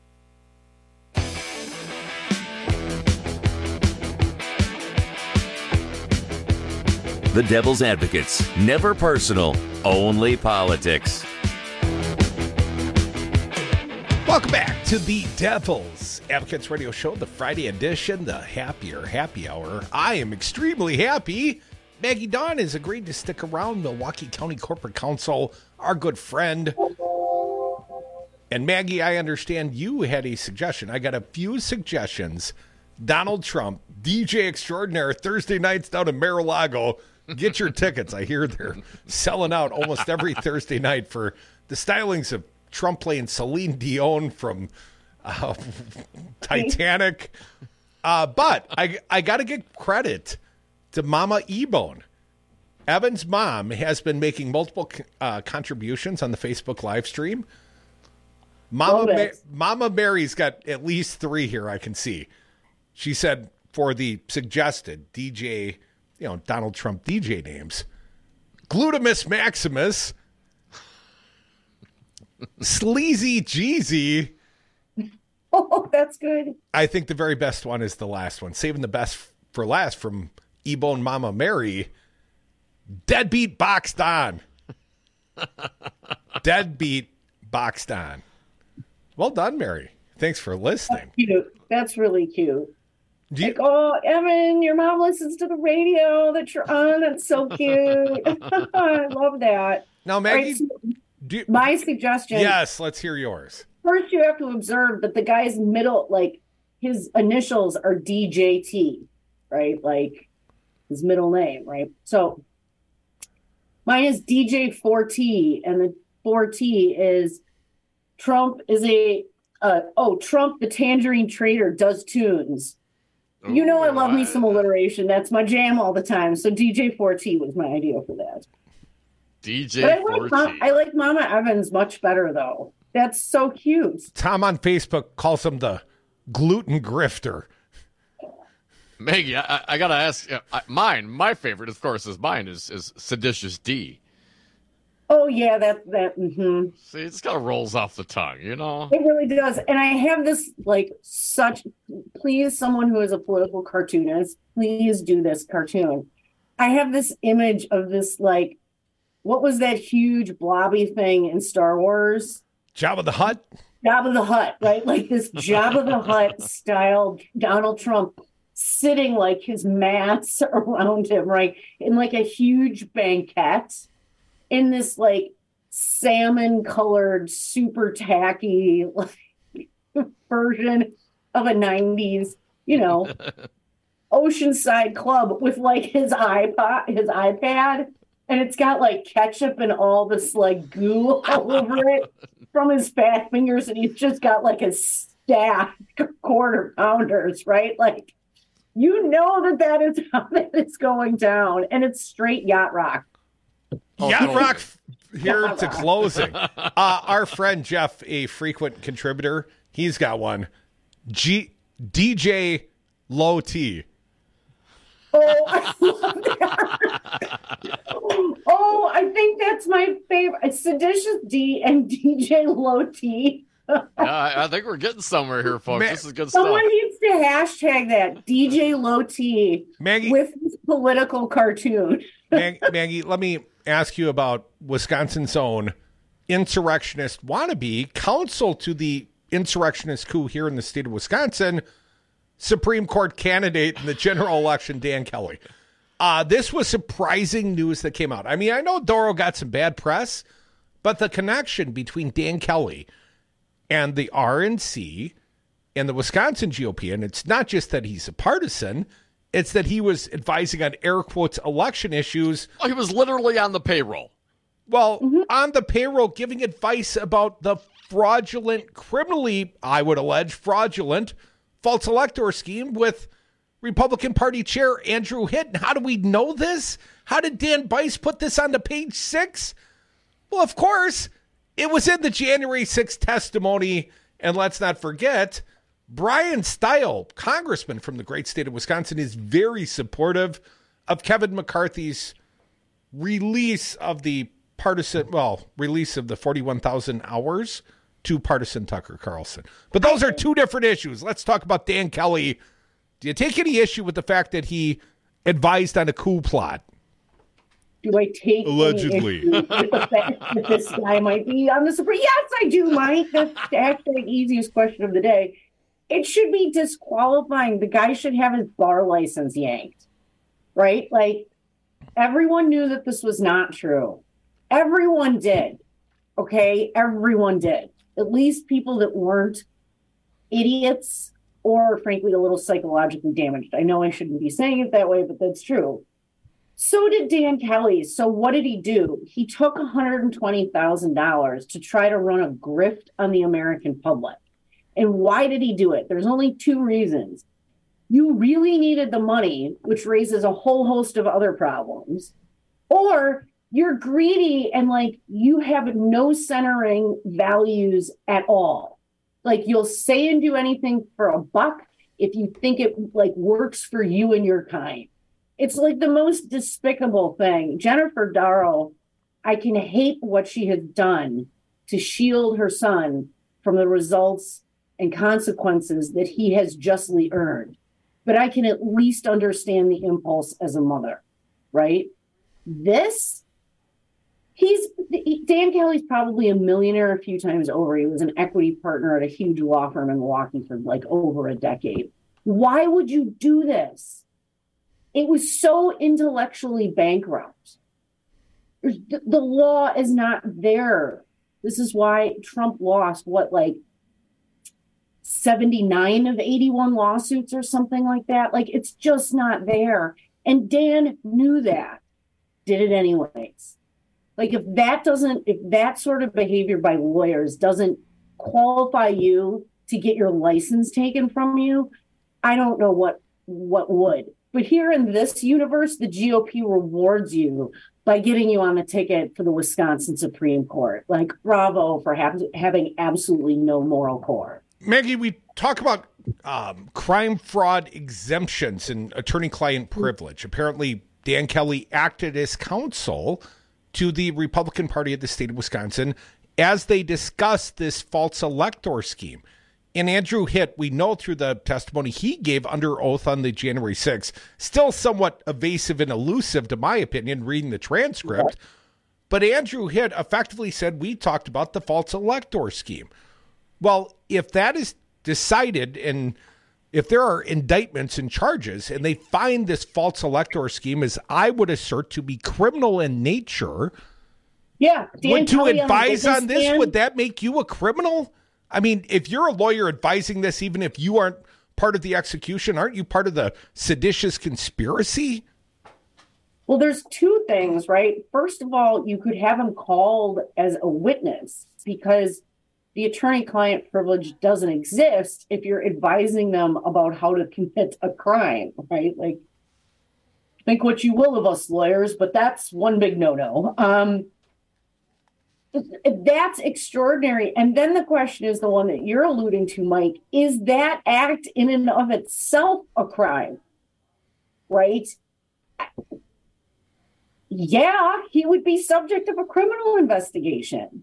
The Devil's Advocates. Never personal, only politics. Welcome back to the Devil's Advocates Radio Show, the Friday edition, the happier happy hour. I am extremely happy. Maggie Dawn has agreed to stick around. Milwaukee County Corporate Counsel, our good friend. And Maggie, I understand you had a suggestion. I got a few suggestions. Donald Trump, D J extraordinaire, Thursday nights down in Mar-a-Lago. Get your tickets. I hear they're selling out almost every Thursday night for the stylings of Trump playing Celine Dion from uh, Titanic. Uh, but I, I got to give credit to Mama E-Bone. Evan's mom has been making multiple uh, contributions on the Facebook live stream. Mama, Ma- Mama Mary's got at least three here I can see. She said for the suggested D J, you know, Donald Trump D J names, Glutamus Maximus, Sleazy Jeezy. Oh, that's good. I think the very best one is the last one. Saving the best for last from E-Bone Mama Mary. Deadbeat Boxed On. Deadbeat Boxed On. Well done, Mary. Thanks for listening. That's cute. That's really cute. Do you- like, oh, Evan, your mom listens to the radio that you're on. That's so cute. I love that. Now, Maggie, All right, so do you- my suggestion. yes, let's hear yours. First, you have to observe that the guy's middle, like his initials are D J T, right? Like his middle name, right? So mine is D J four T, and the four T is Trump is a, uh, oh, Trump, the Tangerine Trader, does tunes. Ooh, you know I love me some alliteration. That's my jam all the time. So D J four T was my idea for that. D J But I four like, T. Mom, I like Mama Evans much better, though. That's so cute. Tom on Facebook calls him the gluten grifter. Maggie, I, I gotta ask. Uh, I, mine, my favorite, of course, is mine is is Seditious D. Oh yeah, that that. Mm-hmm. See, it just kind of rolls off the tongue, you know. It really does. And I have this like such. Please, someone who is a political cartoonist, please do this cartoon. I have this image of this like, what was that huge blobby thing in Star Wars? Jabba the Hutt? Jabba the Hutt, right? Like this Jabba the Hutt style Donald Trump sitting like his mats around him, right? In like a huge banquet in this like salmon colored, super tacky like, version of a nineties, you know, Oceanside club with like his iPod, his iPad. And it's got like ketchup and all this like goo all over it from his fat fingers. And he's just got like a stack of quarter pounders, right? Like, you know that that is how that is going down. And it's straight yacht rock. Oh, yacht rock f- here yacht to rock. Closing. Uh, our friend Jeff, a frequent contributor, he's got one. G- D J Low T. Oh, I love that. Oh, I think that's my favorite. Seditious D and D J Low T. Yeah, I, I think we're getting somewhere here, folks. Man, this is good someone stuff. Someone needs to hashtag that D J Low T Maggie, with this political cartoon. Mag, Maggie, let me ask you about Wisconsin's own insurrectionist wannabe, counsel to the insurrectionist coup here in the state of Wisconsin, Supreme Court candidate in the general election, Dan Kelly. Uh, this was surprising news that came out. I mean, I know Doro got some bad press, but the connection between Dan Kelly and the R N C and the Wisconsin G O P, and it's not just that he's a partisan, it's that he was advising on air quotes election issues. Oh, he was literally on the payroll. Well, mm-hmm. on the payroll, giving advice about the fraudulent, criminally, I would allege, fraudulent false elector scheme with Republican Party Chair Andrew Hinton. How do we know this? How did Dan Bice put this on to page six? Well, of course, it was in the January sixth testimony. And let's not forget, Brian Stile, congressman from the great state of Wisconsin, is very supportive of Kevin McCarthy's release of the partisan, well, release of the forty-one thousand hours to partisan Tucker Carlson. But those are two different issues. Let's talk about Dan Kelly. Do you take any issue with the fact that he advised on a coup plot? Do I take allegedly any issue with the fact that this guy might be on the Supreme? Yes, I do, Mike. That's actually the easiest question of the day. It should be disqualifying. The guy should have his bar license yanked, right? Like, everyone knew that this was not true. Everyone did. Okay, everyone did. At least people that weren't idiots or, frankly, a little psychologically damaged. I know I shouldn't be saying it that way, but that's true. So did Dan Kelly. So what did he do? He took one hundred twenty thousand dollars to try to run a grift on the American public. And why did he do it? There's only two reasons. You really needed the money, which raises a whole host of other problems, or you're greedy and like you have no centering values at all. Like you'll say and do anything for a buck if you think it like works for you and your kind. It's like the most despicable thing. Jennifer Darrow, I can hate what she has done, to shield her son from the results and consequences that he has justly earned. But I can at least understand the impulse as a mother, right? This, he's, Dan Kelly's probably a millionaire a few times over. He was an equity partner at a huge law firm in Milwaukee for like over a decade. Why would you do this? It was so intellectually bankrupt. The, the law is not there. This is why Trump lost, what, like seventy-nine of eighty-one lawsuits or something like that. Like, it's just not there. And Dan knew that, did it anyways. Like, if that doesn't, if that sort of behavior by lawyers doesn't qualify you to get your license taken from you, I don't know what, what would. But here in this universe, the G O P rewards you by getting you on the ticket for the Wisconsin Supreme Court. Like, bravo for ha- having absolutely no moral core. Maggie, we talk about um, crime fraud exemptions and attorney-client privilege. Apparently, Dan Kelly acted as counsel to the Republican Party of the state of Wisconsin as they discussed this false elector scheme. And Andrew Hitt, we know through the testimony he gave under oath on the January sixth, still somewhat evasive and elusive, to my opinion, reading the transcript. But Andrew Hitt effectively said, we talked about the false elector scheme. Well, if that is decided and if there are indictments and charges and they find this false elector scheme, as I would assert to be criminal in nature, yeah, Dan would to Kelly advise on, on this, stand? would that make you a criminal? I mean, if you're a lawyer advising this, even if you aren't part of the execution, aren't you part of the seditious conspiracy? Well, there's two things, right? First of all, you could have him called as a witness because the attorney-client privilege doesn't exist if you're advising them about how to commit a crime, right? Like, think what you will of us lawyers, but that's one big no-no. Um, That's extraordinary. And then the question is the one that you're alluding to, Mike. Is that act in and of itself a crime? Right? Yeah, he would be subject of a criminal investigation.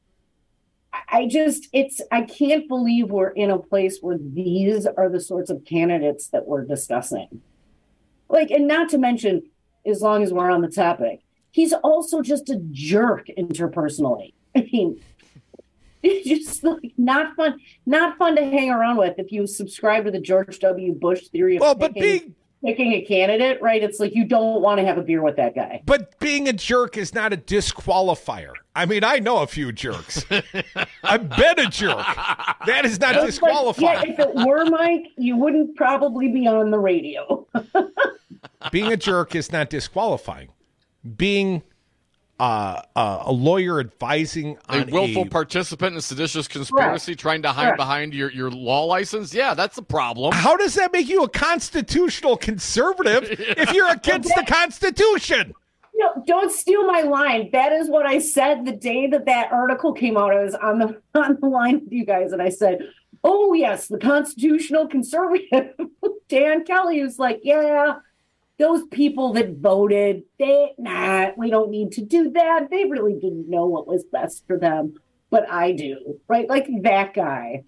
I just, it's, I can't believe we're in a place where these are the sorts of candidates that we're discussing. Like, and not to mention, as long as we're on the topic, he's also just a jerk interpersonally. I mean, it's just like not fun, not fun to hang around with if you subscribe to the George W. Bush theory of well, picking, but being, picking a candidate, right? It's like you don't want to have a beer with that guy. But being a jerk is not a disqualifier. I mean, I know a few jerks. I've been a jerk. That is not disqualifying. Yeah, if it were, Mike, you wouldn't probably be on the radio. Being a jerk is not disqualifying. Being uh, uh, a lawyer advising on a willful a... participant in a seditious conspiracy, Correct. trying to hide Correct. behind your, your law license, yeah, that's a problem. How does that make you a constitutional conservative if you're against the Constitution? No, don't steal my line. That is what I said the day that that article came out. I was on the on the line with you guys, and I said, "Oh yes, the constitutional conservative." Dan Kelly was like, "Yeah, those people that voted, they nah, we don't need to do that. They really didn't know what was best for them, but I do." Right, like that guy.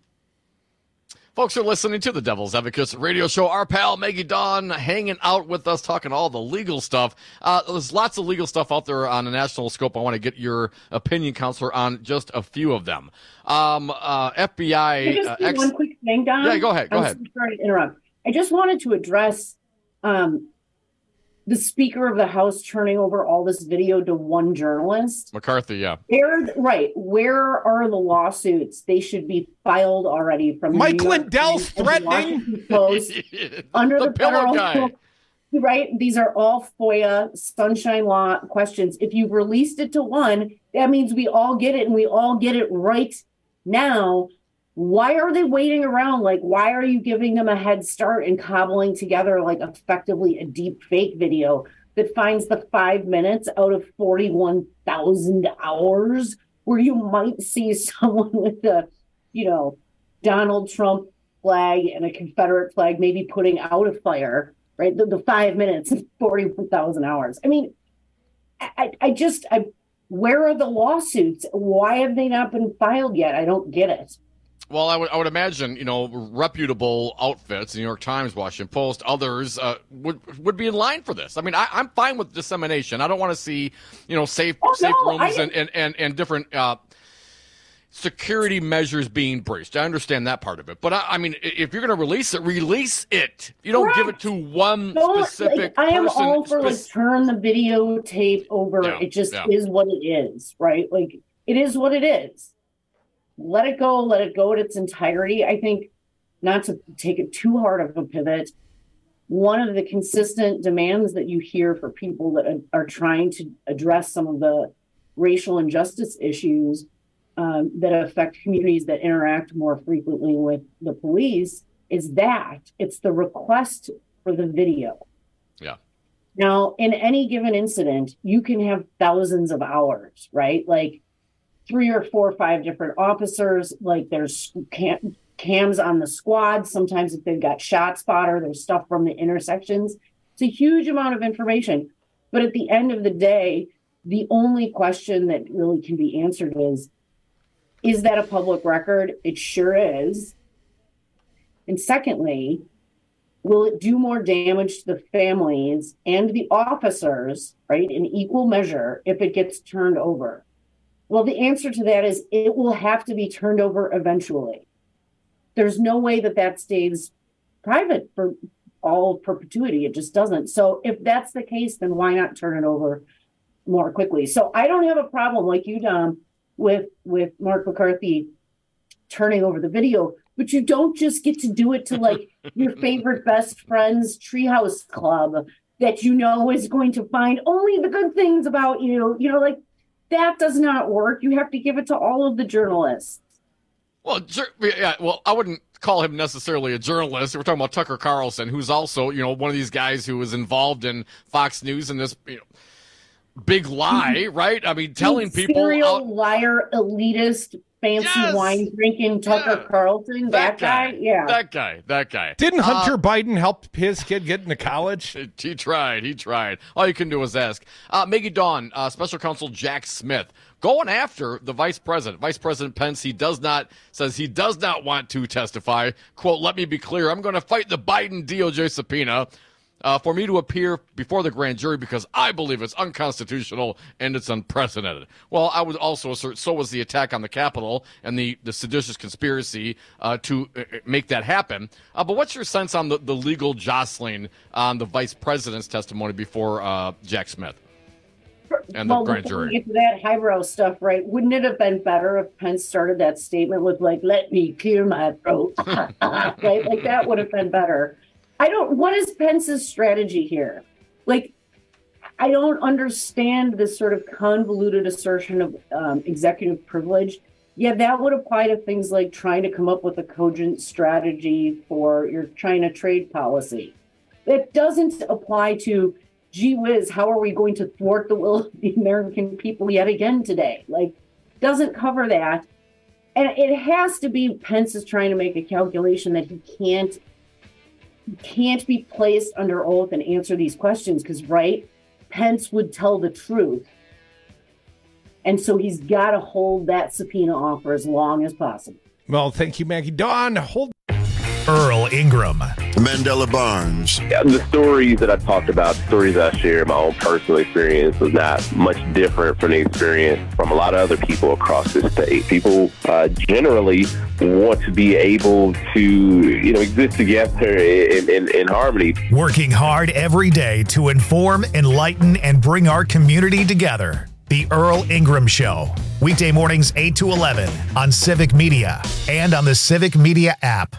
Folks are listening to the Devil's Advocates radio show. Our pal Maggie Dawn hanging out with us, talking all the legal stuff. Uh, there's lots of legal stuff out there on a national scope. I want to get your opinion, counselor, on just a few of them. Um, uh, F B I. Can I just uh, do ex- one quick thing, Don? Yeah, go ahead. Go I'm ahead. so sorry to interrupt. I just wanted to address um, the Speaker of the House turning over all this video to one journalist. McCarthy, yeah. Where, right. Where are the lawsuits? They should be filed already from Mike the New York Lindell's Times and the threatening. Washington Post under The the, pillow federal guy. right. These are all FOIA sunshine law questions. If you've released it to one, that means we all get it and we all get it right now. Why are they waiting around? Like, why are you giving them a head start and cobbling together like effectively a deep fake video that finds the five minutes out of forty-one thousand hours where you might see someone with a, you know, Donald Trump flag and a Confederate flag maybe putting out a fire, right? The, the five minutes of forty-one thousand hours. I mean, I, I just, I Where are the lawsuits? Why have they not been filed yet? I don't get it. Well, I would I would imagine, you know, reputable outfits, the New York Times, Washington Post, others uh, would would be in line for this. I mean, I, I'm fine with dissemination. I don't want to see, you know, safe oh, safe no, rooms I, and, and, and, and different uh, security measures being breached. I understand that part of it. But, I, I mean, if you're going to release it, release it. You don't correct. give it to one don't, specific like, I am person. all for, like, turn the videotape over. Yeah, it just yeah. is what it is, right? Like, it is what it is. Let it go. Let it go in its entirety. I think, not to take it too hard of a pivot, one of the consistent demands that you hear for people that are trying to address some of the racial injustice issues um, that affect communities that interact more frequently with the police is that it's the request for the video. Yeah. Now, in any given incident, you can have thousands of hours, right? Like, three or four or five different officers, like there's cam- cams on the squad. Sometimes if they've got shot spotter, there's stuff from the intersections. It's a huge amount of information. But at the end of the day, the only question that really can be answered is, is that a public record? It sure is. And secondly, will it do more damage to the families and the officers, right, in equal measure if it gets turned over? Well, the answer to that is it will have to be turned over eventually. There's no way that that stays private for all perpetuity. It just doesn't. So if that's the case, then why not turn it over more quickly? So I don't have a problem like you, Dom, with, with Mark McCarthy turning over the video, but you don't just get to do it to like your favorite best friend's treehouse club that you know is going to find only the good things about you. You know, like, that does not work. You have to give it to all of the journalists. Well, yeah, well, I wouldn't call him necessarily a journalist. We're talking about Tucker Carlson, who's also, you know, one of these guys who was involved in Fox News and this, you know, big lie, right? I mean, telling people serial out- liar, elitist, fancy Yes! wine drinking Tucker Yeah. Carlson. That, That guy. guy, yeah, That guy. That guy. Didn't Hunter Uh, Biden help his kid get into college? He tried. He tried. All you can do is ask. Uh, Maggie Dawn, uh, Special Counsel Jack Smith, going after the Vice President. Vice President Pence, he does not, says he does not want to testify. Quote, let me be clear, I'm going to fight the Biden D O J subpoena uh, for me to appear before the grand jury because I believe it's unconstitutional and it's unprecedented. Well, I would also assert so was the attack on the Capitol and the, the seditious conspiracy uh, to uh, make that happen. Uh, but what's your sense on the, the legal jostling on the Vice President's testimony before uh, Jack Smith? And the well, grand before we jury. get to that highbrow stuff, right? Wouldn't it have been better if Pence started that statement with like, let me clear my throat, right? Like that would have been better. I don't, what is Pence's strategy here? Like, I don't understand this sort of convoluted assertion of um, executive privilege. Yeah, that would apply to things like trying to come up with a cogent strategy for your China trade policy. It doesn't apply to, gee whiz, how are we going to thwart the will of the American people yet again today? Like, doesn't cover that. And it has to be Pence is trying to make a calculation that he can't can't be placed under oath and answer these questions because, right, Pence would tell the truth. And so he's got to hold that subpoena off for as long as possible. Well, thank you, Maggie Dawn. Hold. Earl Ingram. Mandela Barnes. Yeah, the stories that I talked about, the stories I shared, my own personal experience was not much different from the experience from a lot of other people across the state. People uh, generally want to be able to, you know, exist together in, in, in harmony. Working hard every day to inform, enlighten, and bring our community together. The Earl Ingram Show. Weekday mornings eight to eleven on Civic Media and on the Civic Media app.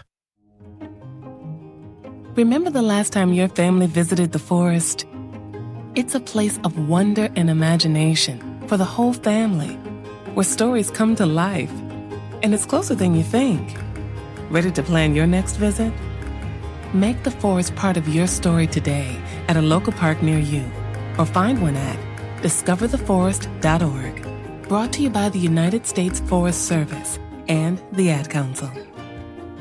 Remember the last time your family visited the forest? It's a place of wonder and imagination for the whole family, where stories come to life. And it's closer than you think. Ready to plan your next visit? Make the forest part of your story today at a local park near you, or find one at discover the forest dot org. Brought to you by the United States Forest Service and the Ad Council.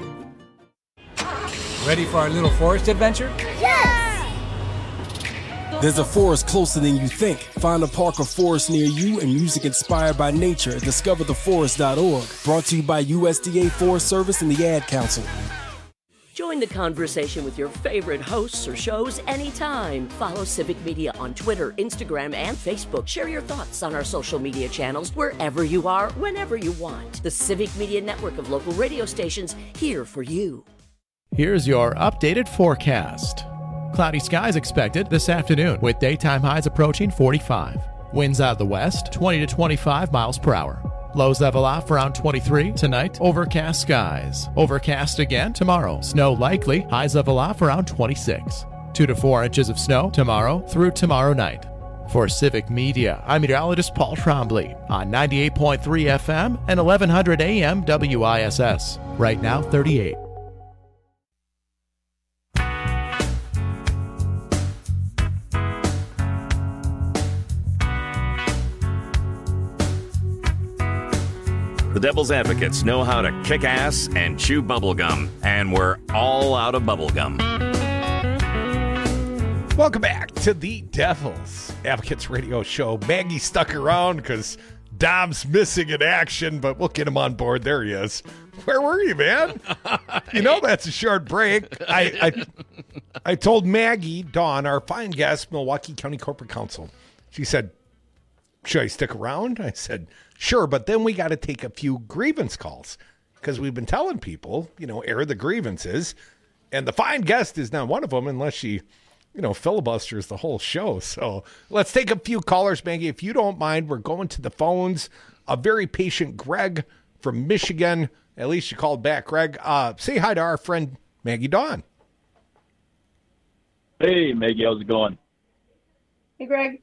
Ready for our little forest adventure? Yes! There's a forest closer than you think. Find a park or forest near you and music inspired by nature at discover the forest dot org. Brought to you by U S D A Forest Service and the Ad Council. Join the conversation with your favorite hosts or shows anytime. Follow Civic Media on Twitter, Instagram, and Facebook. Share your thoughts on our social media channels wherever you are, whenever you want. The Civic Media network of local radio stations here for you. Here's your updated forecast. Cloudy skies expected this afternoon with daytime highs approaching forty-five. Winds out of the west, twenty to twenty-five miles per hour. Lows level off around twenty-three. Tonight, overcast skies. Overcast again tomorrow. Snow likely. Highs level off around twenty-six. Two to four inches of snow tomorrow through tomorrow night. For Civic Media, I'm meteorologist Paul Trombley on ninety-eight point three F M and eleven hundred A M W I S S. Right now, thirty-eight. The Devil's Advocates know how to kick ass and chew bubblegum, and we're all out of bubblegum. Welcome back to the Devil's Advocates radio show. Maggie stuck around because Dom's missing in action, but we'll get him on board. There he is. Where were you, man? You know that's a short break. I I, I told Maggie, Dawn, our fine guest, Milwaukee County Corporate Counsel, she said, should I stick around? I said, sure, but then we got to take a few grievance calls because we've been telling people, you know, air the grievances. And the fine guest is not one of them unless she, you know, filibusters the whole show. So let's take a few callers, Maggie. If you don't mind, we're going to the phones. A very patient Greg from Michigan. At least you called back, Greg. Uh, say hi to our friend Maggie Dawn. Hey, Maggie, how's it going? Hey, Greg.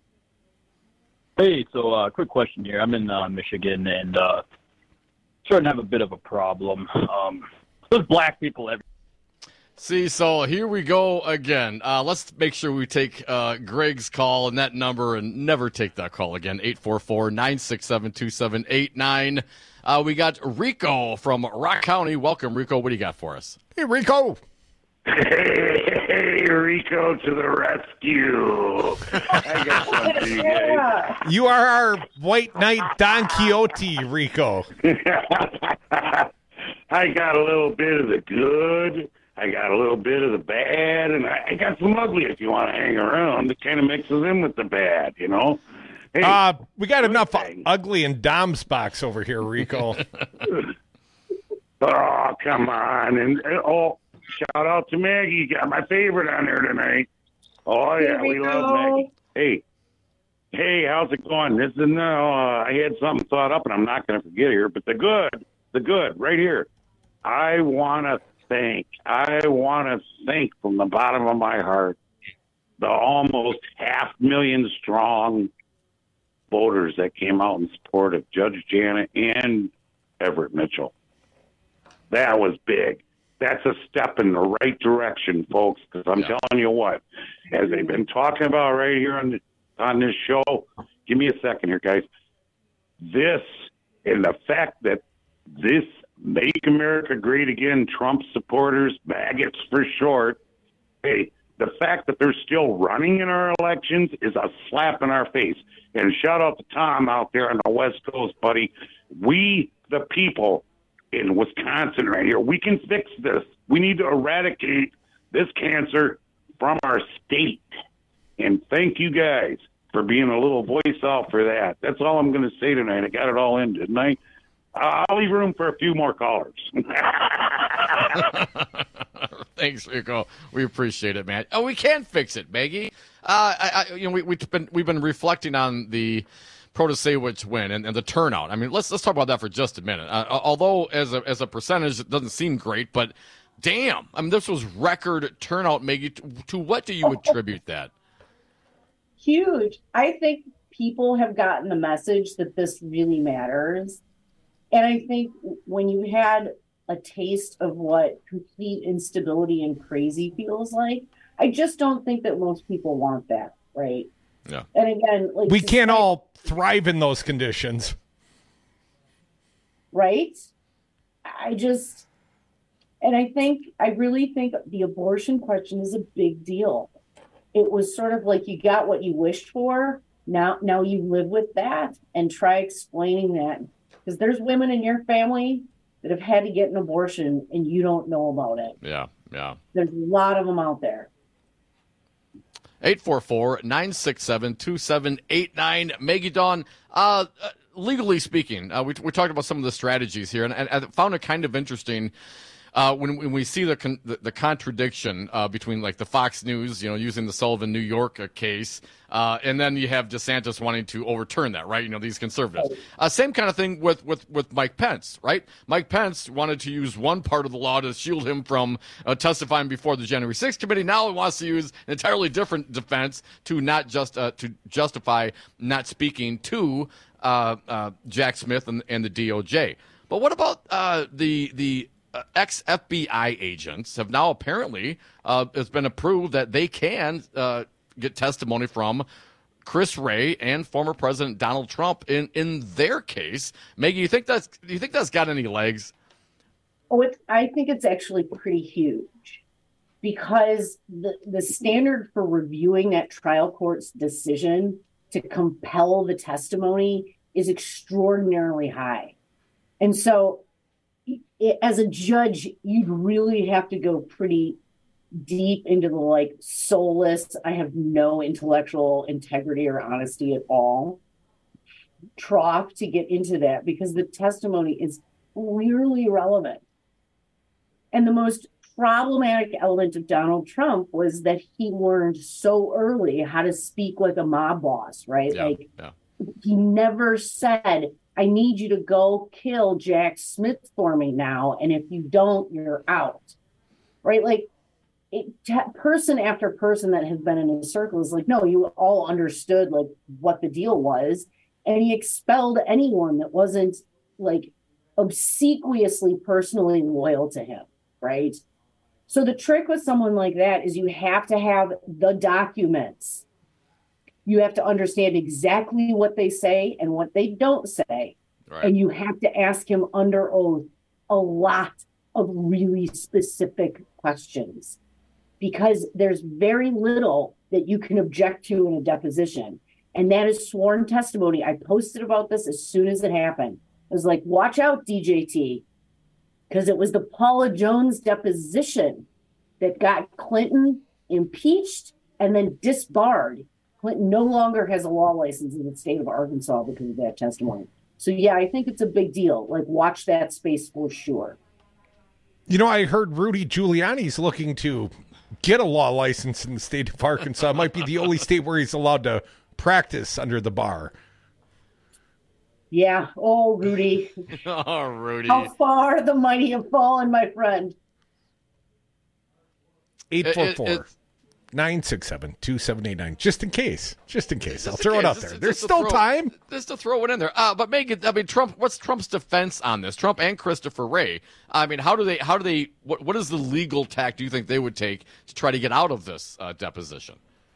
Hey, so uh, quick question here. I'm in uh, Michigan and uh, starting to have a bit of a problem. Um, there's black people everywhere. See, so here we go again. Uh, let's make sure we take uh, Greg's call and that number and never take that call again. eight four four, nine six seven, two seven eight nine. Uh, we got Rico from Rock County. Welcome, Rico. What do you got for us? Hey, Rico. Hey, Rico to the rescue. I got something to you guys. You are our white knight Don Quixote, Rico. I got a little bit of the good. I got a little bit of the bad, and I, I got some ugly if you want to hang around. It kind of mixes in with the bad, you know? Hey, uh, we got enough thing. ugly in Dom's box over here, Rico. Oh, come on. And oh, shout out to Maggie. You got my favorite on there tonight. Oh, yeah, we love Maggie. Hey, hey, how's it going? This is now, uh, I had something thought up, and I'm not going to forget here, but the good, the good, right here. I want to thank, I want to thank from the bottom of my heart the almost half million strong voters that came out in support of Judge Janet and Everett Mitchell. That was big. That's a step in the right direction, folks, because I'm yeah. telling you what, as they've been talking about right here on, the, on this show, give me a second here, guys. This and the fact that this Make America Great Again, Trump supporters, maggots for short, hey, the fact that they're still running in our elections is a slap in our face. And shout out to Tom out there on the West Coast, buddy. We, the people in Wisconsin right here, we can fix this. We need to eradicate this cancer from our state. And thank you guys for being a little voice out for that. That's all I'm going to say tonight. I got it all in, didn't I? I'll leave room for a few more callers. Thanks, Rico. We appreciate it, man. Oh, we can fix it, Maggie. Uh, I, I, you know, we, we've been we've been reflecting on the Protasewicz win and, and the turnout. I mean, let's let's talk about that for just a minute. Uh, although as a as a percentage, it doesn't seem great, but damn, I mean, this was record turnout, Maggie. To, to what do you attribute that? Huge. I think people have gotten the message that this really matters. And I think when you had a taste of what complete instability and crazy feels like, I just don't think that most people want that, right? Yeah. And again, like we can't all thrive in those conditions, right? I just, and I think, I really think the abortion question is a big deal. It it was sort of like you got what you wished for. Now, now you live with that and try explaining that, because there's women in your family that have had to get an abortion and you don't know about it. Yeah, yeah. There's a lot of them out there. eight four four, nine six seven, two seven eight nine. Maggie Dawn, uh, uh, legally speaking, uh, we, we talked about some of the strategies here, and, and I found it kind of interesting uh, when, when we see the con- the, the contradiction uh, between, like, the Fox News, you know, using the Sullivan, New York uh, case, uh, and then you have DeSantis wanting to overturn that, right? You know, these conservatives. Uh, same kind of thing with, with, with Mike Pence, right? Mike Pence wanted to use one part of the law to shield him from uh, testifying before the January sixth committee. Now he wants to use an entirely different defense to not just uh, to justify not speaking to uh, uh, Jack Smith and, and the D O J. But what about uh, the the Uh, ex-F B I agents have now apparently, uh, it's been approved that they can uh, get testimony from Chris Wray and former President Donald Trump in, in their case. Maggie, you think that's, do you think that's got any legs? Oh, it, I think it's actually pretty huge, because the, the standard for reviewing that trial court's decision to compel the testimony is extraordinarily high. And so it, as a judge, you'd really have to go pretty deep into the, like, soulless, I have no intellectual integrity or honesty at all trough to get into that, because the testimony is clearly irrelevant. And the most problematic element of Donald Trump was that he learned so early how to speak like a mob boss, right? Yeah, like yeah. He never said, I need you to go kill Jack Smith for me now, and if you don't, you're out, right? Like, it, t- person after person that has been in his circle is like, no, you all understood, like, what the deal was, and he expelled anyone that wasn't, like, obsequiously personally loyal to him, right? So the trick with someone like that is you have to have the documents. You have to understand exactly what they say and what they don't say. Right. And you have to ask him under oath a lot of really specific questions, because there's very little that you can object to in a deposition. And that is sworn testimony. I posted about this as soon as it happened. I was like, watch out, D J T, because it was the Paula Jones deposition that got Clinton impeached and then disbarred. Clinton no longer has a law license in the state of Arkansas because of that testimony. So, yeah, I think it's a big deal. Like, watch that space for sure. You know, I heard Rudy Giuliani's looking to get a law license in the state of Arkansas. It might be the only state where he's allowed to practice under the bar. Yeah. Oh, Rudy. Oh, Rudy. How far the mighty have fallen, my friend. eight four four, nine six seven, two seven eight nine. Just in case. Just in case. I'll throw it out there. There's still time. Just to throw it in there. Uh, but make it, I mean, Trump, what's Trump's defense on this? Trump and Christopher Wray. I mean, how do they, how do they, what, what is the legal tack do you think they would take to try to get out of this uh, deposition?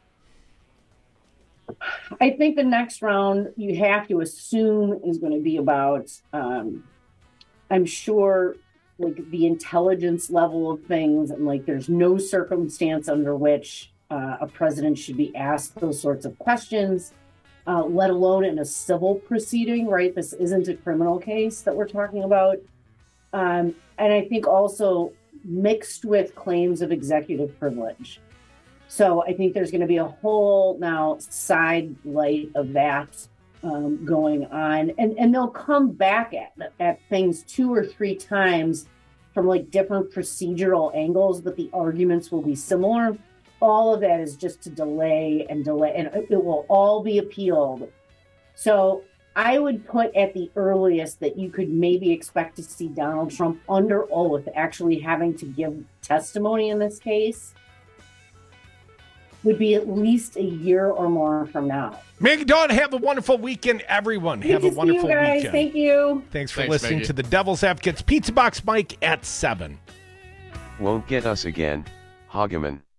I think the next round you have to assume is going to be about, um, I'm sure, like, the intelligence level of things, and, like, there's no circumstance under which uh, a president should be asked those sorts of questions, uh, let alone in a civil proceeding, right? This isn't a criminal case that we're talking about. Um, and I think also mixed with claims of executive privilege. So I think there's going to be a whole now side light of that um, going on. And, and they'll come back at, at things two or three times from, like, different procedural angles, but the arguments will be similar. All of that is just to delay and delay, and it will all be appealed. So I would put at the earliest that you could maybe expect to see Donald Trump under oath actually having to give testimony in this case would be at least a year or more from now. Maggie Dawn, have a wonderful weekend, everyone. Good have to a wonderful see you guys. weekend. Thank you. Thanks for Thanks, listening Maggie. to the Devil's Advocates Pizza Box Mike at seven. Won't get us again, Hageman.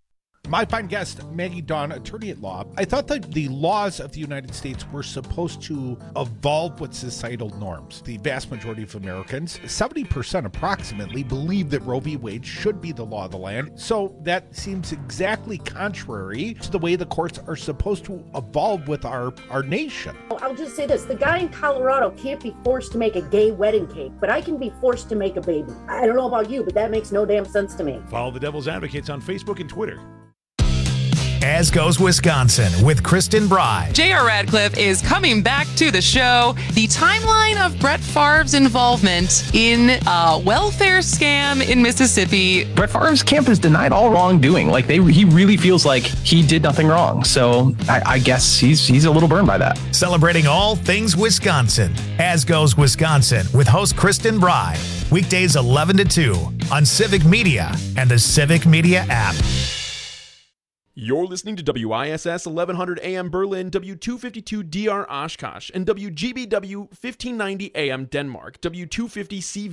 My fine guest, Maggie Dawn, attorney at law. I thought that the laws of the United States were supposed to evolve with societal norms. The vast majority of Americans, seventy percent approximately, believe that Roe v. Wade should be the law of the land. So that seems exactly contrary to the way the courts are supposed to evolve with our, our nation. I'll just say this. The guy in Colorado can't be forced to make a gay wedding cake, but I can be forced to make a baby. I don't know about you, but that makes no damn sense to me. Follow the Devil's Advocates on Facebook and Twitter. As Goes Wisconsin with Kristen Bry. J R. Radcliffe is coming back to the show. The timeline of Brett Favre's involvement in a welfare scam in Mississippi. Brett Favre's camp has denied all wrongdoing. Like they, he really feels like he did nothing wrong. So I, I guess he's he's a little burned by that. Celebrating all things Wisconsin. As Goes Wisconsin with host Kristen Bry. Weekdays eleven to two on Civic Media and the Civic Media app. You're listening to W I S S eleven hundred A M Berlin, W two fifty-two D R Oshkosh, and W G B W fifteen ninety A M Denmark, W two fifty C V